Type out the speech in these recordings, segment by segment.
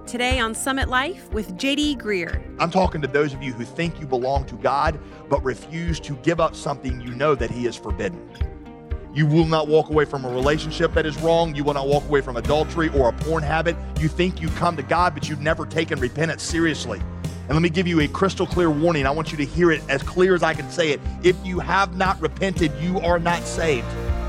Today on Summit Life with J.D. Greear. I'm talking to those of you who think you belong to God, but refuse to give up something you know that He has forbidden. You will not walk away from a relationship that is wrong. You will not walk away from adultery or a porn habit. You think you come to God, but you've never taken repentance seriously. And let me give you a crystal clear warning. I want you to hear it as clear as I can say it. If you have not repented, you are not saved.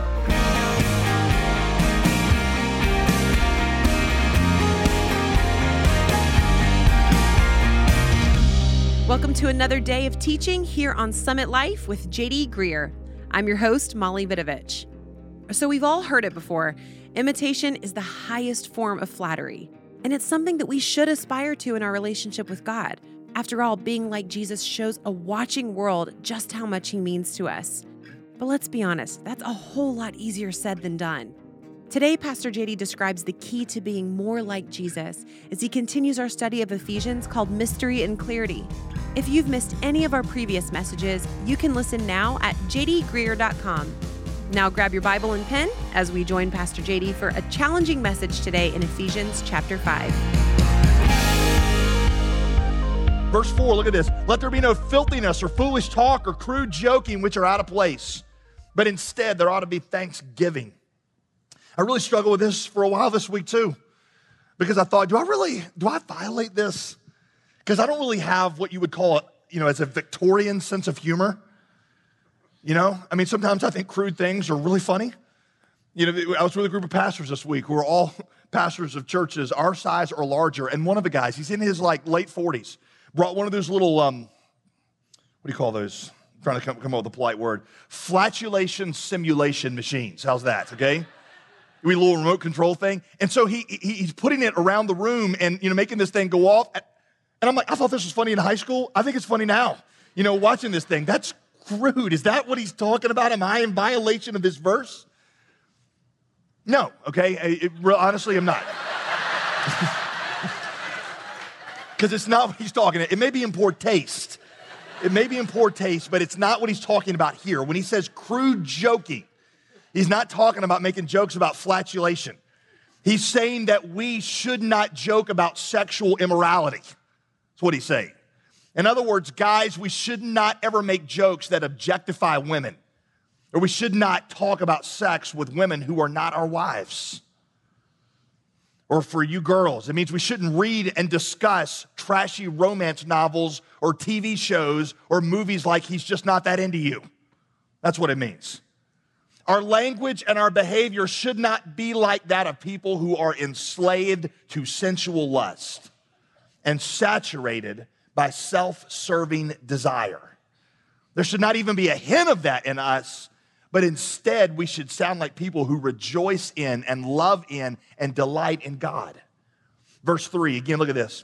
Welcome to another day of teaching here on Summit Life with J.D. Greear. I'm your host, Molly Vidovich. So we've all heard it before. Imitation is the highest form of flattery, and it's something that we should aspire to in our relationship with God. After all, being like Jesus shows a watching world just how much He means to us. But let's be honest, that's a whole lot easier said than done. Today, Pastor J.D. describes the key to being more like Jesus as he continues our study of Ephesians called Mystery and Clarity. If you've missed any of our previous messages, you can listen now at jdgreear.com. Now grab your Bible and pen as we join Pastor J.D. for a challenging message today in Ephesians chapter 5. Verse 4, look at this. Let there be no filthiness or foolish talk or crude joking which are out of place, but instead there ought to be thanksgiving. I really struggled with this for a while this week too, because I thought, do I violate this? Because I don't really have what you would call, as a Victorian sense of humor. Sometimes I think crude things are really funny. I was with a group of pastors this week who are all pastors of churches our size or larger, and one of the guys, he's in his late 40s, brought one of those little, what do you call those? I'm trying to come up with a polite word. Flatulation simulation machines. How's that, okay? We little remote control thing. And so he's putting it around the room and, making this thing go off. And I'm like, I thought this was funny in high school. I think it's funny now, watching this thing. That's crude. Is that what he's talking about? Am I in violation of this verse? No, okay? Honestly, I'm not. Because it's not what he's talking about. It may be in poor taste. But it's not what he's talking about here. When he says crude joking, he's not talking about making jokes about flatulation. He's saying that we should not joke about sexual immorality. That's what he's saying. In other words, guys, we should not ever make jokes that objectify women, or we should not talk about sex with women who are not our wives. Or for you girls, it means we shouldn't read and discuss trashy romance novels or TV shows or movies like He's Just Not That Into You. That's what it means. Our language and our behavior should not be like that of people who are enslaved to sensual lust and saturated by self-serving desire. There should not even be a hint of that in us, but instead we should sound like people who rejoice in and love in and delight in God. Verse 3, again, look at this.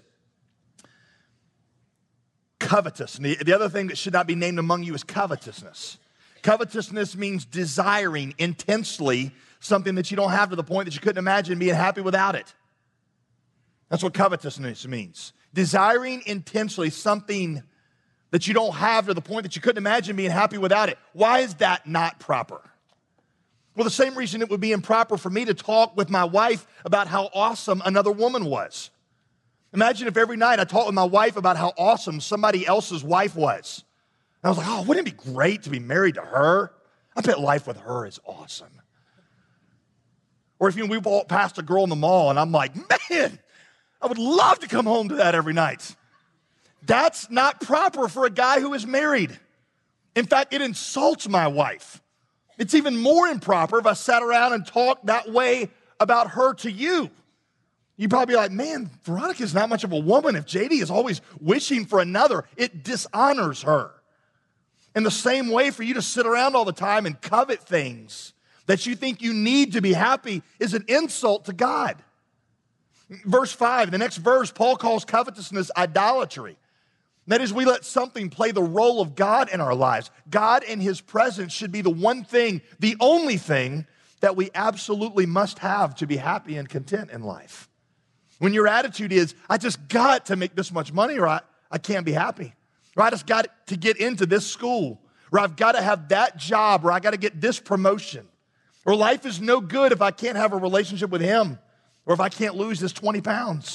Covetous. And the other thing that should not be named among you is covetousness. Covetousness means desiring intensely something that you don't have to the point that you couldn't imagine being happy without it. That's what covetousness means. Desiring intensely something that you don't have to the point that you couldn't imagine being happy without it. Why is that not proper? Well, the same reason it would be improper for me to talk with my wife about how awesome another woman was. Imagine if every night I talked with my wife about how awesome somebody else's wife was. I was like, oh, wouldn't it be great to be married to her? I bet life with her is awesome. Or if we walk past a girl in the mall and I'm like, man, I would love to come home to that every night. That's not proper for a guy who is married. In fact, it insults my wife. It's even more improper if I sat around and talked that way about her to you. You'd probably be like, man, Veronica's not much of a woman if JD is always wishing for another. It dishonors her. In the same way, for you to sit around all the time and covet things that you think you need to be happy is an insult to God. Verse 5, the next verse, Paul calls covetousness idolatry. That is, we let something play the role of God in our lives. God and His presence should be the one thing, the only thing that we absolutely must have to be happy and content in life. When your attitude is, I just got to make this much money or I can't be happy. Or I just got to get into this school. Or I've got to have that job. Or I got to get this promotion. Or life is no good if I can't have a relationship with Him. Or if I can't lose this 20 pounds.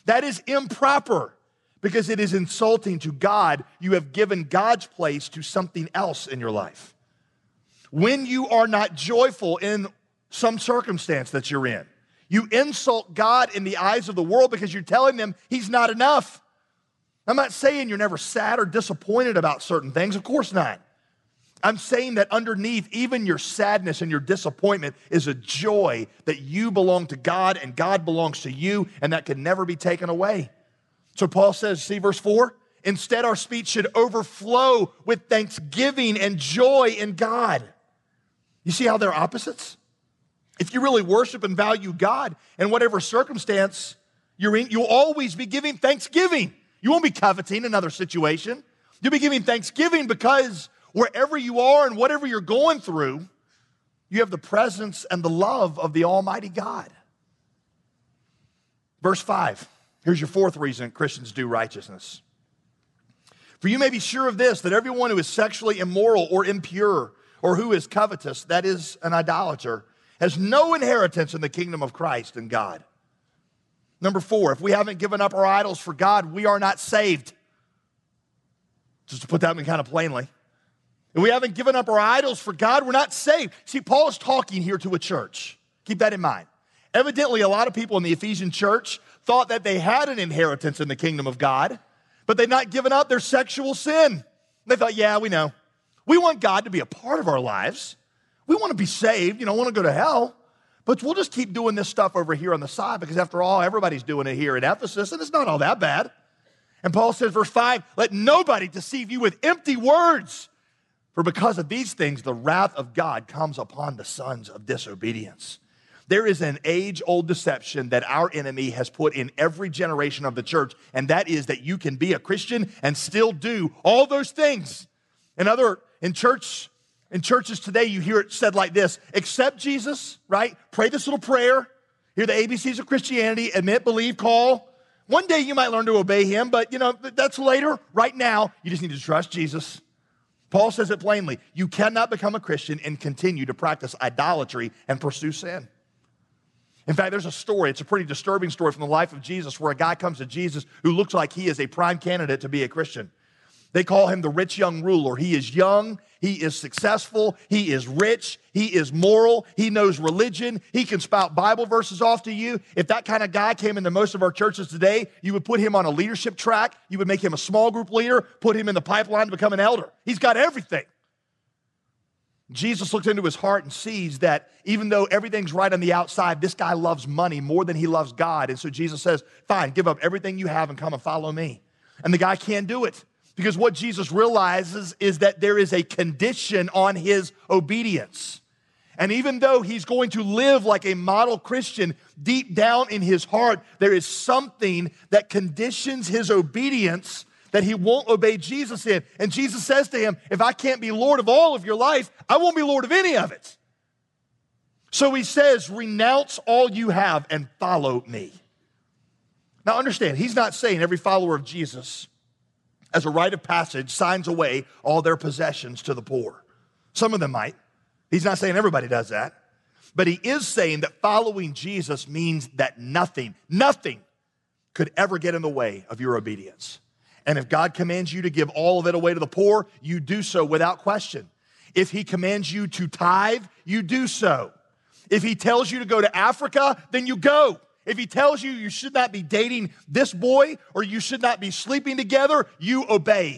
That is improper because it is insulting to God. You have given God's place to something else in your life. When you are not joyful in some circumstance that you're in, you insult God in the eyes of the world because you're telling them He's not enough. I'm not saying you're never sad or disappointed about certain things. Of course not. I'm saying that underneath even your sadness and your disappointment is a joy that you belong to God and God belongs to you, and that can never be taken away. So Paul says, see verse 4? Instead, our speech should overflow with thanksgiving and joy in God. You see how they're opposites? If you really worship and value God in whatever circumstance you're in, you'll always be giving thanksgiving. You won't be coveting another situation. You'll be giving thanksgiving because wherever you are and whatever you're going through, you have the presence and the love of the Almighty God. Verse 5, here's your fourth reason Christians do righteousness. For you may be sure of this, that everyone who is sexually immoral or impure or who is covetous, that is an idolater, has no inheritance in the kingdom of Christ and God. Number 4, if we haven't given up our idols for God, we are not saved. Just to put that kind of plainly. If we haven't given up our idols for God, we're not saved. See, Paul is talking here to a church. Keep that in mind. Evidently, a lot of people in the Ephesian church thought that they had an inheritance in the kingdom of God, but they'd not given up their sexual sin. They thought, yeah, we know. We want God to be a part of our lives. We want to be saved, want to go to hell, but we'll just keep doing this stuff over here on the side because after all, everybody's doing it here at Ephesus, and it's not all that bad. And Paul says, verse 5, let nobody deceive you with empty words, for because of these things, the wrath of God comes upon the sons of disobedience. There is an age-old deception that our enemy has put in every generation of the church, and that is that you can be a Christian and still do all those things. In churches today, you hear it said like this: accept Jesus, right? Pray this little prayer. Hear the ABCs of Christianity: admit, believe, call. One day you might learn to obey Him, but that's later. Right now, you just need to trust Jesus. Paul says it plainly: you cannot become a Christian and continue to practice idolatry and pursue sin. In fact, there's a story, it's a pretty disturbing story from the life of Jesus, where a guy comes to Jesus who looks like he is a prime candidate to be a Christian. They call him the rich young ruler. He is young, he is successful, he is rich, he is moral, he knows religion, he can spout Bible verses off to you. If that kind of guy came into most of our churches today, you would put him on a leadership track, you would make him a small group leader, put him in the pipeline to become an elder. He's got everything. Jesus looks into his heart and sees that even though everything's right on the outside, this guy loves money more than he loves God. And so Jesus says, fine, give up everything you have and come and follow me. And the guy can't do it because what Jesus realizes is that there is a condition on his obedience. And even though he's going to live like a model Christian, deep down in his heart, there is something that conditions his obedience that he won't obey Jesus in. And Jesus says to him, if I can't be Lord of all of your life, I won't be Lord of any of it. So he says, renounce all you have and follow me. Now understand, he's not saying every follower of Jesus, as a rite of passage, signs away all their possessions to the poor. Some of them might. He's not saying everybody does that. But he is saying that following Jesus means that nothing could ever get in the way of your obedience. And if God commands you to give all of it away to the poor, you do so without question. If he commands you to tithe, you do so. If he tells you to go to Africa, then you go. If he tells you you should not be dating this boy or you should not be sleeping together, you obey.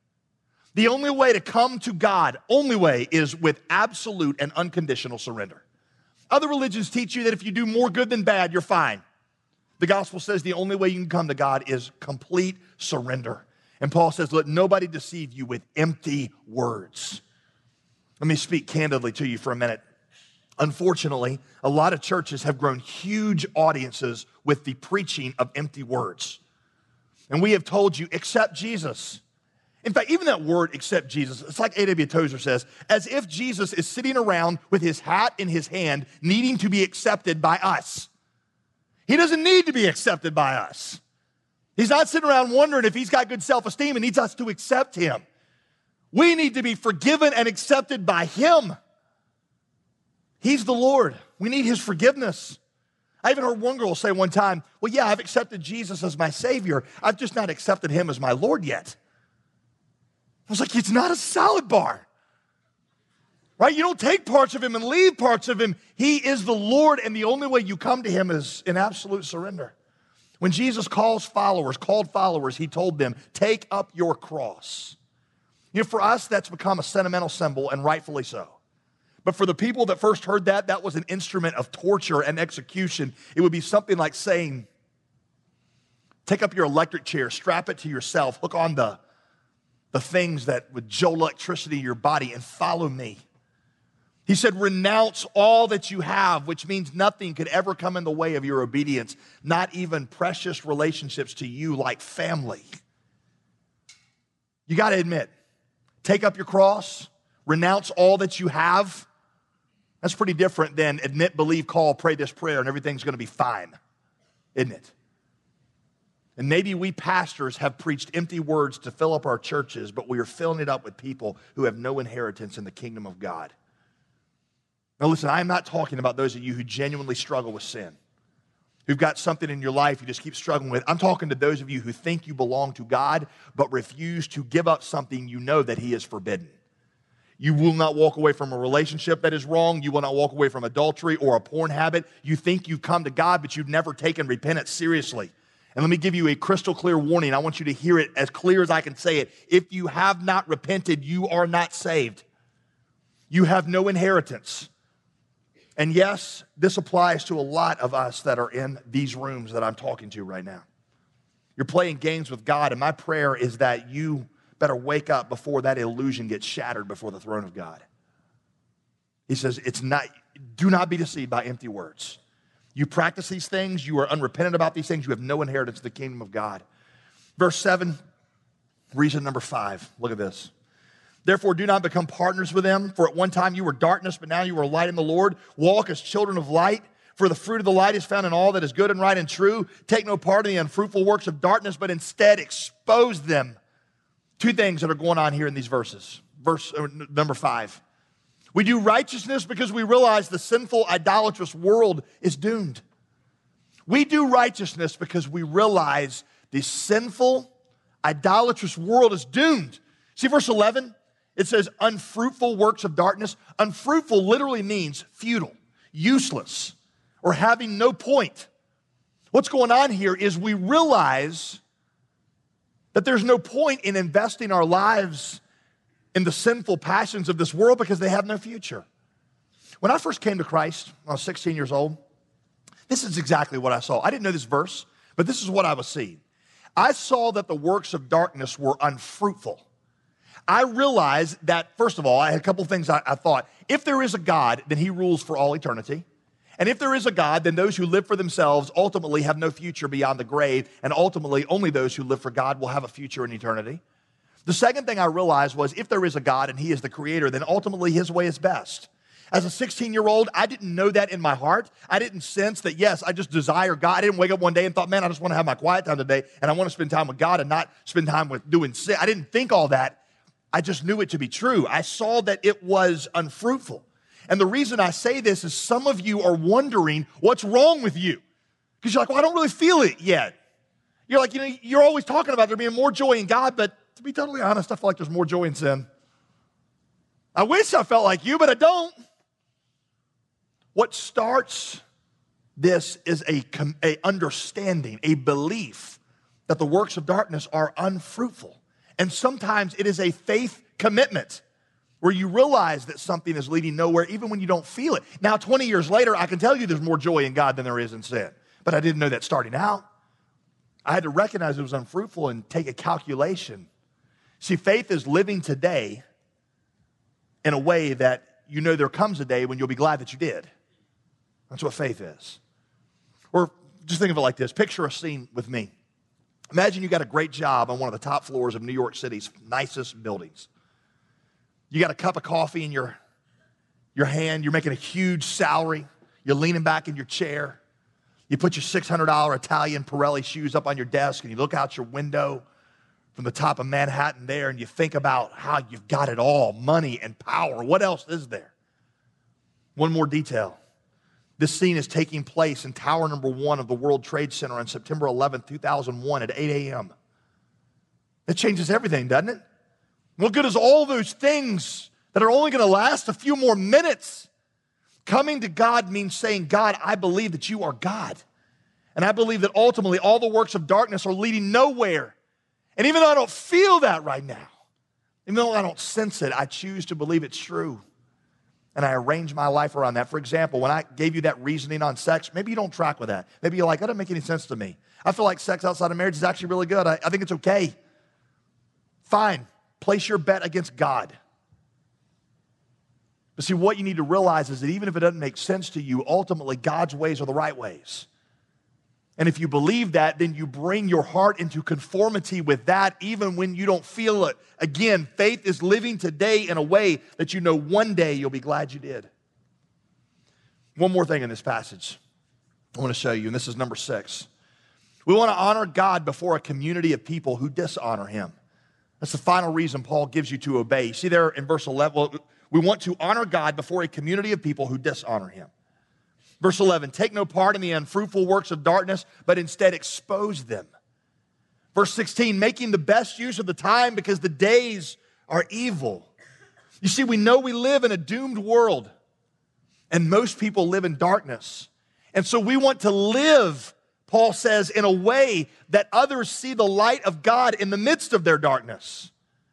The only way to come to God, is with absolute and unconditional surrender. Other religions teach you that if you do more good than bad, you're fine. The gospel says the only way you can come to God is complete surrender. And Paul says, let nobody deceive you with empty words. Let me speak candidly to you for a minute. Unfortunately, a lot of churches have grown huge audiences with the preaching of empty words. And we have told you, accept Jesus. In fact, even that word, accept Jesus, it's like A.W. Tozer says, as if Jesus is sitting around with his hat in his hand, needing to be accepted by us. He doesn't need to be accepted by us. He's not sitting around wondering if he's got good self-esteem and needs us to accept him. We need to be forgiven and accepted by him. He's the Lord. We need his forgiveness. I even heard one girl say one time, well, yeah, I've accepted Jesus as my Savior. I've just not accepted him as my Lord yet. I was like, it's not a salad bar, right? You don't take parts of him and leave parts of him. He is the Lord, and the only way you come to him is in absolute surrender. When Jesus called followers, he told them, take up your cross. You know, for us, that's become a sentimental symbol, and rightfully so. But for the people that first heard that, that was an instrument of torture and execution. It would be something like saying, take up your electric chair, strap it to yourself, hook on the things that would jolt electricity in your body, and follow me. He said, renounce all that you have, which means nothing could ever come in the way of your obedience, not even precious relationships to you like family. You got to admit, take up your cross, renounce all that you have. That's pretty different than admit, believe, call, pray this prayer, and everything's going to be fine, isn't it? And maybe we pastors have preached empty words to fill up our churches, but we are filling it up with people who have no inheritance in the kingdom of God. Now listen, I'm not talking about those of you who genuinely struggle with sin, who've got something in your life you just keep struggling with. I'm talking to those of you who think you belong to God, but refuse to give up something you know that he has forbidden. You will not walk away from a relationship that is wrong. You will not walk away from adultery or a porn habit. You think you've come to God, but you've never taken repentance seriously. And let me give you a crystal clear warning. I want you to hear it as clear as I can say it. If you have not repented, you are not saved. You have no inheritance. And yes, this applies to a lot of us that are in these rooms that I'm talking to right now. You're playing games with God, and my prayer is that you better wake up before that illusion gets shattered before the throne of God. He says, do not be deceived by empty words. You practice these things, you are unrepentant about these things, you have no inheritance in the kingdom of God. Verse 7, reason number 5, look at this. Therefore, do not become partners with them, for at one time you were darkness, but now you are light in the Lord. Walk as children of light, for the fruit of the light is found in all that is good and right and true. Take no part in the unfruitful works of darkness, but instead expose them. Two things that are going on here in these verses. Verse number 5. We do righteousness because we realize the sinful, idolatrous world is doomed. We do righteousness because we realize the sinful, idolatrous world is doomed. See verse 11? It says unfruitful works of darkness. Unfruitful literally means futile, useless, or having no point. What's going on here is we realize that there's no point in investing our lives in the sinful passions of this world because they have no future. When I first came to Christ, when I was 16 years old, this is exactly what I saw. I didn't know this verse, but this is what I was seeing. I saw that the works of darkness were unfruitful. I realized that, first of all, I had a couple of things I thought. If there is a God, then he rules for all eternity. And if there is a God, then those who live for themselves ultimately have no future beyond the grave, and ultimately only those who live for God will have a future in eternity. The second thing I realized was if there is a God and he is the creator, then ultimately his way is best. As a 16-year-old, I didn't know that in my heart. I didn't sense that, yes, I just desire God. I didn't wake up one day and thought, man, I just want to have my quiet time today, and I want to spend time with God and not spend time with doing sin. I didn't think all that. I just knew it to be true. I saw that it was unfruitful. And the reason I say this is some of you are wondering what's wrong with you. Because you're like, well, I don't really feel it yet. You're like, you're always talking about there being more joy in God, but to be totally honest, I feel like there's more joy in sin. I wish I felt like you, but I don't. What starts this is a understanding, a belief that the works of darkness are unfruitful. And sometimes it is a faith commitment where you realize that something is leading nowhere even when you don't feel it. Now, 20 years later, I can tell you there's more joy in God than there is in sin. But I didn't know that starting out. I had to recognize it was unfruitful and take a calculation. See, faith is living today in a way that you know there comes a day when you'll be glad that you did. That's what faith is. Or just think of it like this. Picture a scene with me. Imagine you got a great job on one of the top floors of New York City's nicest buildings. You got a cup of coffee in your hand. You're making a huge salary. You're leaning back in your chair. You put your $600 Italian Pirelli shoes up on your desk and you look out your window from the top of Manhattan there and you think about how you've got it all, money and power. What else is there? One more detail. This scene is taking place in Tower Number 1 of the World Trade Center on September 11th, 2001 at 8 a.m. It changes everything, doesn't it? What good is all those things that are only going to last a few more minutes? Coming to God means saying, God, I believe that you are God. And I believe that ultimately all the works of darkness are leading nowhere. And even though I don't feel that right now, even though I don't sense it, I choose to believe it's true. And I arrange my life around that. For example, when I gave you that reasoning on sex, maybe you don't track with that. Maybe you're like, that doesn't make any sense to me. I feel like sex outside of marriage is actually really good. I think it's okay. Fine. Place your bet against God. But see, what you need to realize is that even if it doesn't make sense to you, ultimately God's ways are the right ways. And if you believe that, then you bring your heart into conformity with that even when you don't feel it. Again, faith is living today in a way that you know one day you'll be glad you did. One more thing in this passage I want to show you, and this is number 6. We want to honor God before a community of people who dishonor him. That's the final reason Paul gives you to obey. You see there in verse 11, we want to honor God before a community of people who dishonor him. Verse 11, take no part in the unfruitful works of darkness, but instead expose them. Verse 16, making the best use of the time because the days are evil. You see, we know we live in a doomed world, and most people live in darkness. And so we want to live, Paul says, in a way that others see the light of God in the midst of their darkness.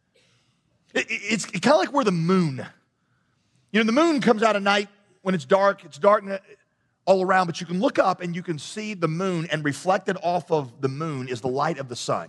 It's kind of like we're the moon. You know, the moon comes out at night when it's dark all around, but you can look up and you can see the moon, and reflected off of the moon is the light of the sun.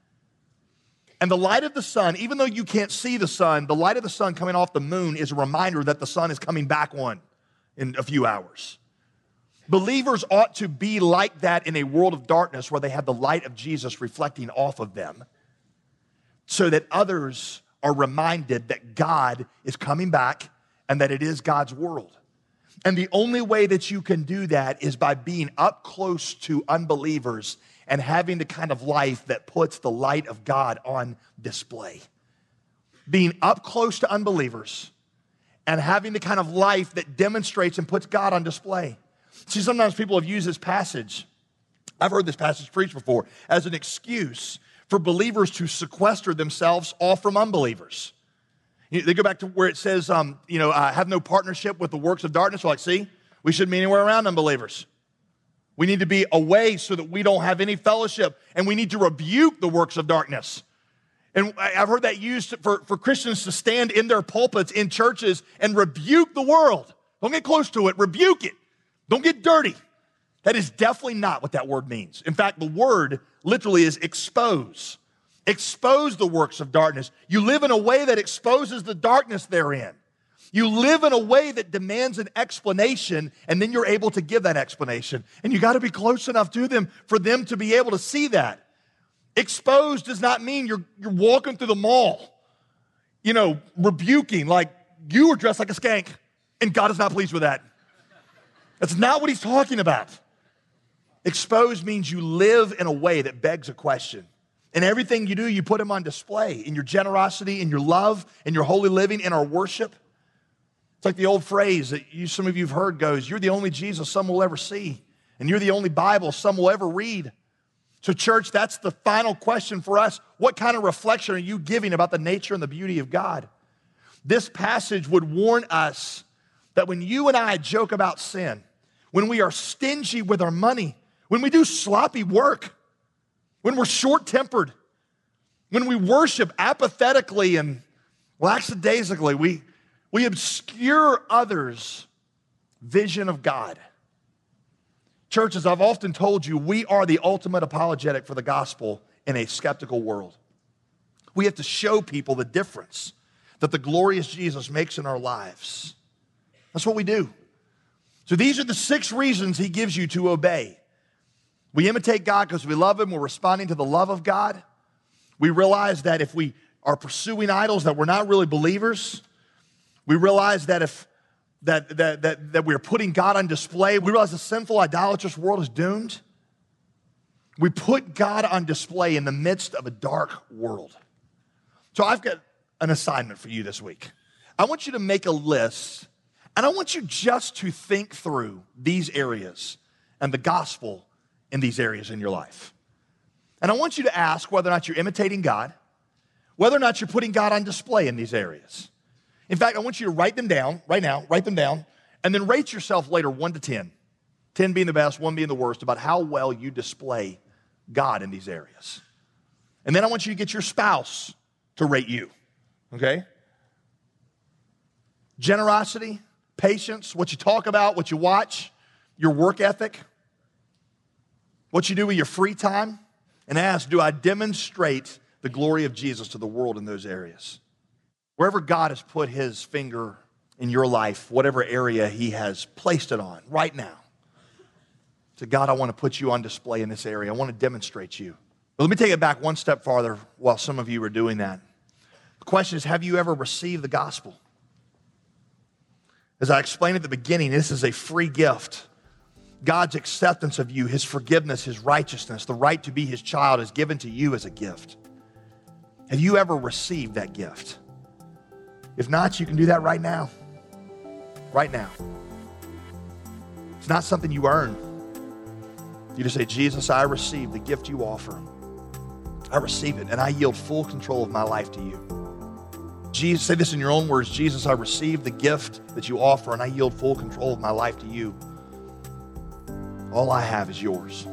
And the light of the sun, even though you can't see the sun, the light of the sun coming off the moon is a reminder that the sun is coming back on in a few hours. Believers ought to be like that in a world of darkness where they have the light of Jesus reflecting off of them, so that others are reminded that God is coming back and that it is God's world. And the only way that you can do that is by being up close to unbelievers and having the kind of life that puts the light of God on display. Being up close to unbelievers and having the kind of life that demonstrates and puts God on display. See, sometimes people have used this passage, I've heard this passage preached before, as an excuse for believers to sequester themselves off from unbelievers. They go back to where it says, have no partnership with the works of darkness. We're like, see, we shouldn't be anywhere around unbelievers. We need to be away so that we don't have any fellowship, and we need to rebuke the works of darkness. And I've heard that used for Christians to stand in their pulpits in churches and rebuke the world. Don't get close to it, rebuke it. Don't get dirty. That is definitely not what that word means. In fact, the word literally is expose. Expose the works of darkness. You live in a way that exposes the darkness therein. You live in a way that demands an explanation, and then you're able to give that explanation. And you got to be close enough to them for them to be able to see that. Exposed does not mean you're walking through the mall, rebuking, like you were dressed like a skank, and God is not pleased with that. That's not what he's talking about. Exposed means you live in a way that begs a question. And everything you do, you put him on display in your generosity, in your love, in your holy living, in our worship. It's like the old phrase that some of you have heard goes, you're the only Jesus some will ever see, and you're the only Bible some will ever read. So church, that's the final question for us. What kind of reflection are you giving about the nature and the beauty of God? This passage would warn us that when you and I joke about sin, when we are stingy with our money, when we do sloppy work, when we're short-tempered, when we worship apathetically and lackadaisically, we obscure others' vision of God. Church, as I've often told you, we are the ultimate apologetic for the gospel in a skeptical world. We have to show people the difference that the glorious Jesus makes in our lives. That's what we do. So these are the 6 reasons he gives you to obey. We imitate God because we love him. We're responding to the love of God. We realize that if we are pursuing idols, that we're not really believers. We realize that that we're putting God on display. We realize the sinful, idolatrous world is doomed. We put God on display in the midst of a dark world. So I've got an assignment for you this week. I want you to make a list And I want you just to think through these areas and the gospel in these areas in your life. And I want you to ask whether or not you're imitating God, whether or not you're putting God on display in these areas. In fact, I want you to write them down right now, and then rate yourself later 1 to 10. 10 being the best, 1 being the worst, about how well you display God in these areas. And then I want you to get your spouse to rate you, okay? Generosity, patience, what you talk about, what you watch, your work ethic, what you do with your free time, and ask, do I demonstrate the glory of Jesus to the world in those areas? Wherever God has put his finger in your life, whatever area he has placed it on right now, say, God, I want to put you on display in this area. I want to demonstrate you. But let me take it back one step farther while some of you are doing that. The question is, have you ever received the gospel? As I explained at the beginning, this is a free gift. God's acceptance of you, his forgiveness, his righteousness, the right to be his child is given to you as a gift. Have you ever received that gift? If not, you can do that right now. Right now. It's not something you earn. You just say, Jesus, I receive the gift you offer. I receive it, and I yield full control of my life to you. Jesus, say this in your own words, Jesus, I receive the gift that you offer, and I yield full control of my life to you. All I have is yours.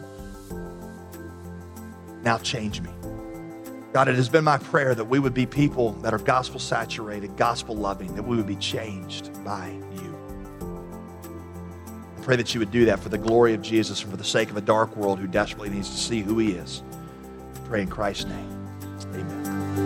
Now change me. God, it has been my prayer that we would be people that are gospel saturated, gospel loving, that we would be changed by you. I pray that you would do that for the glory of Jesus and for the sake of a dark world who desperately needs to see who he is. I pray in Christ's name. Amen.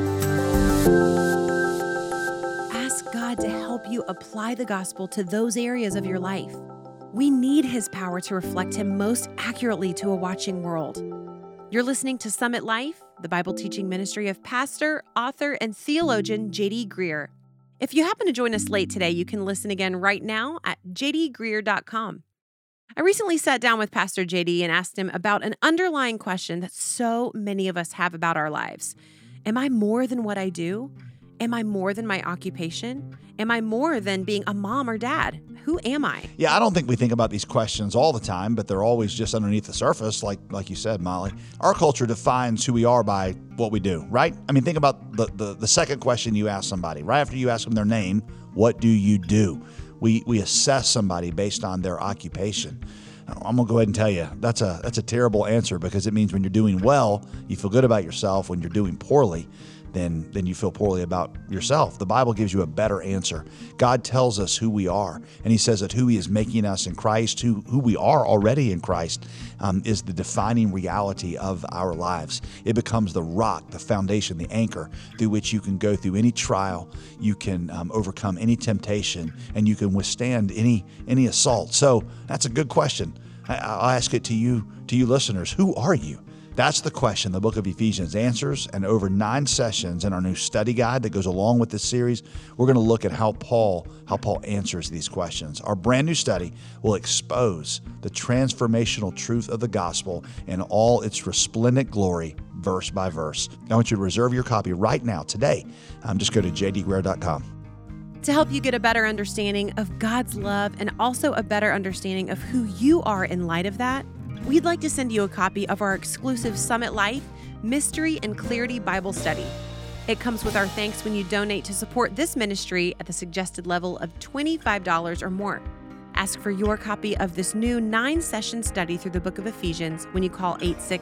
Ask God to help you apply the gospel to those areas of your life. We need his power to reflect him most accurately to a watching world. You're listening to Summit Life, the Bible teaching ministry of pastor, author, and theologian J.D. Greear. If you happen to join us late today, you can listen again right now at jdgreear.com. I recently sat down with Pastor JD and asked him about an underlying question that so many of us have about our lives. Am I more than what I do? Am I more than my occupation? Am I more than being a mom or dad? Who am I? Yeah, I don't think we think about these questions all the time, but they're always just underneath the surface, like you said, Molly. Our culture defines who we are by what we do, right? I mean, think about the second question you ask somebody. Right after you ask them their name, what do you do? We assess somebody based on their occupation. I'm going to go ahead and tell you, that's a terrible answer, because it means when you're doing well, you feel good about yourself. When you're doing poorly, then you feel poorly about yourself. The Bible gives you a better answer. God tells us who we are, and he says that who he is making us in Christ, who we are already in Christ, is the defining reality of our lives. It becomes the rock, the foundation, the anchor through which you can go through any trial, you can overcome any temptation, and you can withstand any assault. So that's a good question. I'll ask it to you listeners. Who are you? That's the question the book of Ephesians answers, and over 9 sessions in our new study guide that goes along with this series, we're going to look at how Paul answers these questions. Our brand new study will expose the transformational truth of the gospel in all its resplendent glory, verse by verse. I want you to reserve your copy right now, today. Just go to jdgreear.com. To help you get a better understanding of God's love and also a better understanding of who you are in light of that, we'd like to send you a copy of our exclusive Summit Life Mystery and Clarity Bible Study. It comes with our thanks when you donate to support this ministry at the suggested level of $25 or more. Ask for your copy of this new 9-session study through the book of Ephesians when you call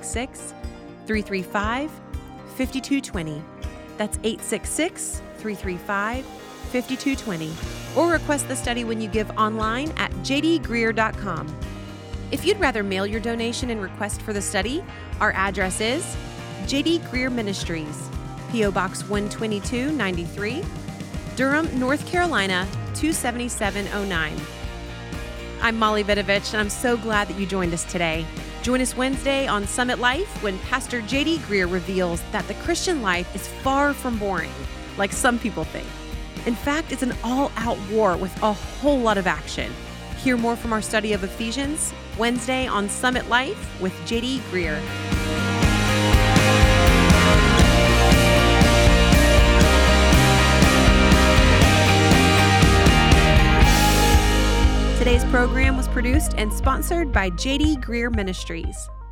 866-335-5220. That's 866-335-5220. Or request the study when you give online at jdgreear.com. If you'd rather mail your donation and request for the study, our address is J.D. Greear Ministries, P.O. Box 12293, Durham, North Carolina 27709. I'm Molly Vidovich, and I'm so glad that you joined us today. Join us Wednesday on Summit Life when Pastor J.D. Greear reveals that the Christian life is far from boring, like some people think. In fact, it's an all-out war with a whole lot of action. Hear more from our study of Ephesians Wednesday on Summit Life with J.D. Greear. produced and sponsored by JD Greear Ministries.